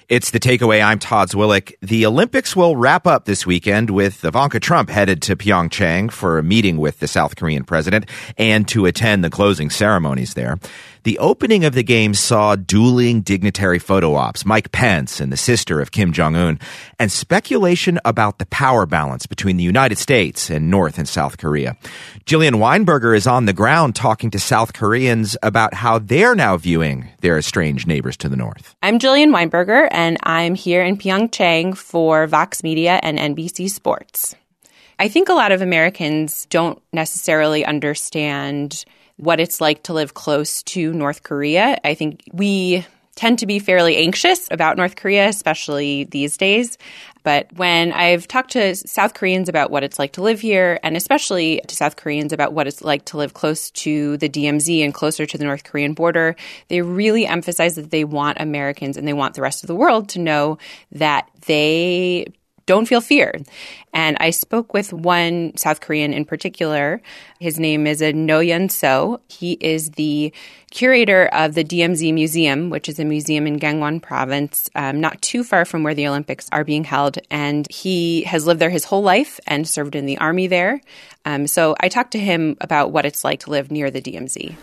It's The Takeaway. I'm Todd Zwillich. The Olympics will wrap up this weekend with Ivanka Trump headed to Pyeongchang for a meeting with the South Korean president and to attend the closing ceremonies there. The opening of the games saw dueling dignitary photo ops, Mike Pence and the sister of Kim Jong-un, and speculation about the power balance between the United States and North and South Korea. Jillian Weinberger is on the ground talking to South Koreans about how they're now viewing their estranged neighbors to the north. I'm Jillian Weinberger, and I'm here in Pyeongchang for Vox Media and NBC Sports. I think a lot of Americans don't necessarily understand what it's like to live close to North Korea. I think we tend to be fairly anxious about North Korea, especially these days. But when I've talked to South Koreans about what it's like to live here, and especially to South Koreans about what it's like to live close to the DMZ and closer to the North Korean border, they really emphasize that they want Americans and they want the rest of the world to know that they don't feel fear. And I spoke with one South Korean in particular. His name is No Yun So. He is the curator of the DMZ Museum, which is a museum in Gangwon province, not too far from where the Olympics are being held. And he has lived there his whole life and served in the army there. So I talked to him about what it's like to live near the DMZ.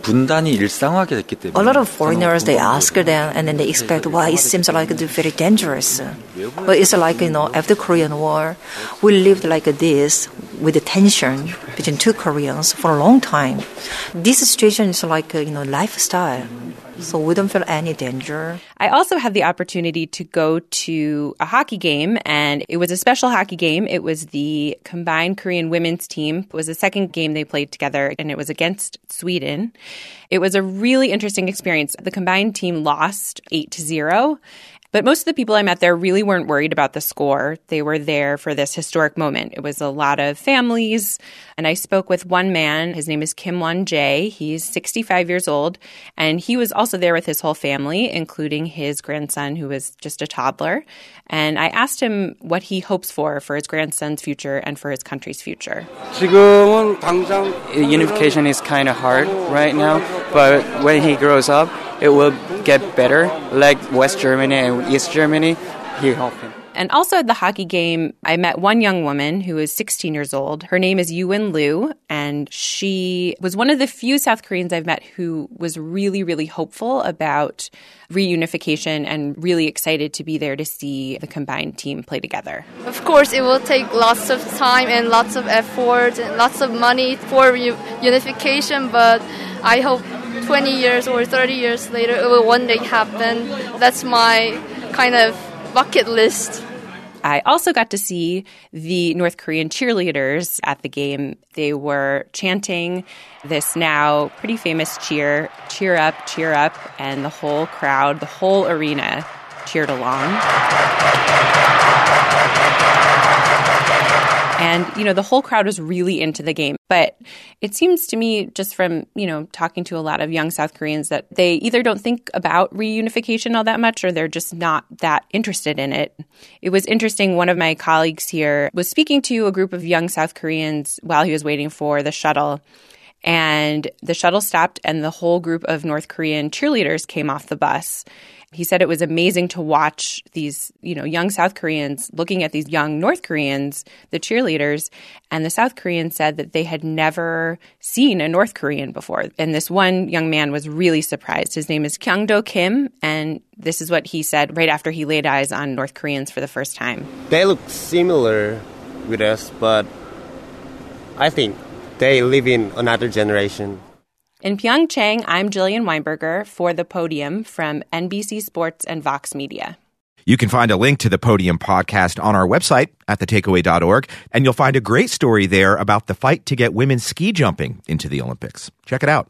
A lot of foreigners, they ask them and then they expect, it seems like it's very dangerous. But it's like, after Korean War, we lived like this with the tension between two Koreans for a long time. This situation is like, lifestyle. So we don't feel any danger. I also had the opportunity to go to a hockey game, and it was a special hockey game. It was the combined Korean women's team. It was the second game they played together, and it was against Sweden. It was a really interesting experience. The combined team lost 8-0. But most of the people I met there really weren't worried about the score. They were there for this historic moment. It was a lot of families. And I spoke with one man. His name is Kim Won-jae. He's 65 years old. And he was also there with his whole family, including his grandson, who was just a toddler. And I asked him what he hopes for his grandson's future and for his country's future. Unification is kind of hard right now. But when he grows up, it will get better, like West Germany and East Germany. He helped him. And also at the hockey game, I met one young woman who is 16 years old. Her name is Yoo-in Liu, and she was one of the few South Koreans I've met who was really, really hopeful about reunification and really excited to be there to see the combined team play together. Of course, it will take lots of time and lots of effort and lots of money for unification, but I hope 20 years or 30 years later, it will one day happen. That's my kind of bucket list. I also got to see the North Korean cheerleaders at the game. They were chanting this now pretty famous cheer up, and the whole crowd, the whole arena cheered along. And, the whole crowd was really into the game. But it seems to me, just from, talking to a lot of young South Koreans, that they either don't think about reunification all that much or they're just not that interested in it. It was interesting. One of my colleagues here was speaking to a group of young South Koreans while he was waiting for the shuttle. And the shuttle stopped and the whole group of North Korean cheerleaders came off the bus. He said it was amazing to watch these, young South Koreans looking at these young North Koreans, the cheerleaders, and the South Koreans said that they had never seen a North Korean before. And this one young man was really surprised. His name is Kyung-do Kim, and this is what he said right after he laid eyes on North Koreans for the first time. They look similar with us, but I think they live in another generation. In Pyeongchang, I'm Jillian Weinberger for The Podium from NBC Sports and Vox Media. You can find a link to the Podium podcast on our website at thetakeaway.org, and you'll find a great story there about the fight to get women ski jumping into the Olympics. Check it out.